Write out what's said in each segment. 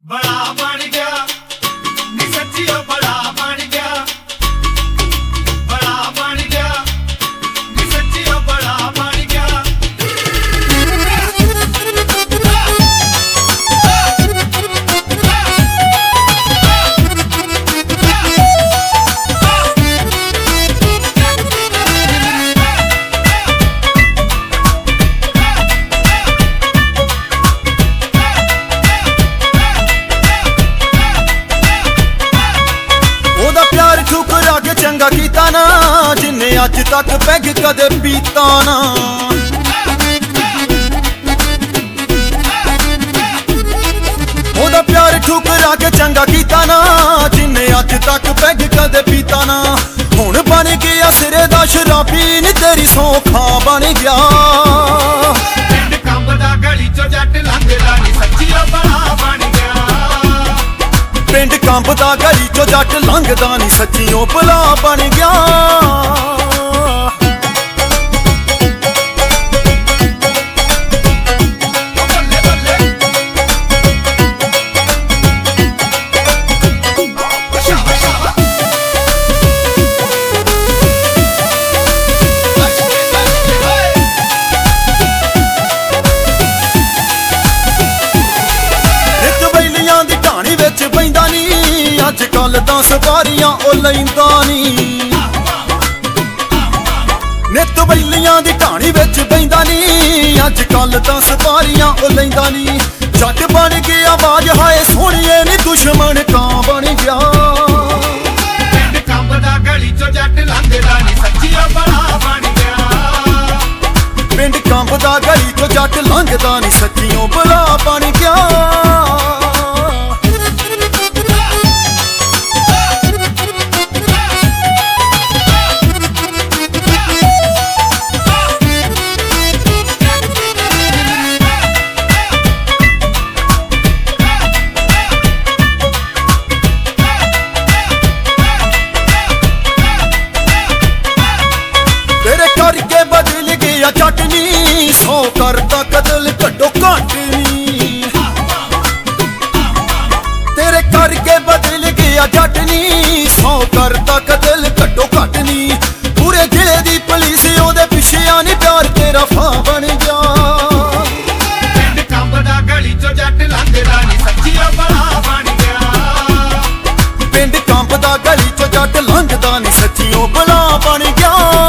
बड़ा बन गया नी सच्ची ओ बड़ा बन गया बड़ा बन गया नी सच्ची ओ बड़ा बन गया। ठुकरा के चंगा कीता ना जिन्ने अज तक पैग कदे पीता ना। ओदा प्यार ठुकरा के चंगा कीता ना जिन्ने अज तक पैग कदे पीता ना। हुण बन गया सिरे दा शराबी नी तेरी सौखा बन गया। पिंड कंबदा गली चो जट लंघदा नी सच्ची ओ बड़ा बन गया। पिंड कंबदा गली चो जट लंघदा नी सच्ची ओ भला बन गया। अज कल तां सवारियां ओ लैंदा नी। नित बैलियां दी ढाणी विच बैंदा नी अज कल तां सवारियां ओ लैंदा नी। जट बन गया आवाज हाय सोहणिए नी दुश्मन कां बन गया। पिंड कंबदा गली चो जट लंघदा नी सच्ची ओ बड़ा बन गया। पिंड कंबदा गली चो जट लंघदा नी सच्ची ओ बड़ा बन गया। चटनी सौ करता कदल घटो घट नी। तेरे करके बदल गया चटनी सौ करता कदल घटो घट नी। पूरे जिले दी पुलिस ओदे पिछे आनी प्यार तेरा फा बन गया। पिंड कंबदा गली चो जट लंघदा नी सच्ची ओ बड़ा बन गया। पिंड कंबदा गली चो जट लंघदा नी सच्ची ओ बड़ा बन गया।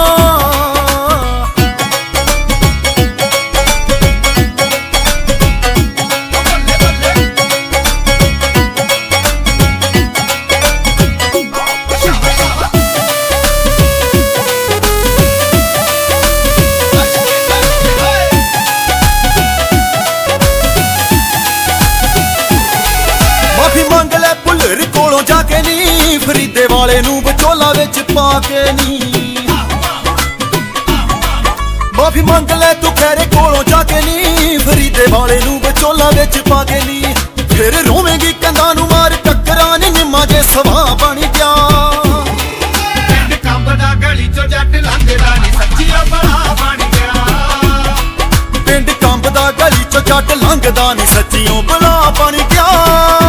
जाके नी फरीदे वाले नू बचोला विच पाके नी। माफी मंग ले तू खैरे कोलों जाके नी फरीदे वाले नू बचोला विच पाके नी। फिर रोवेंगी कंधा नू मार टक्करा नी निम्मा जे सवा बन गया। पिंड कंबदा गली चो जट लंघदा नी सच्ची ओ बड़ा बन गया। पिंड कंबदा गली चो जट लंघदा नी सच्ची ओ बड़ा बन गया।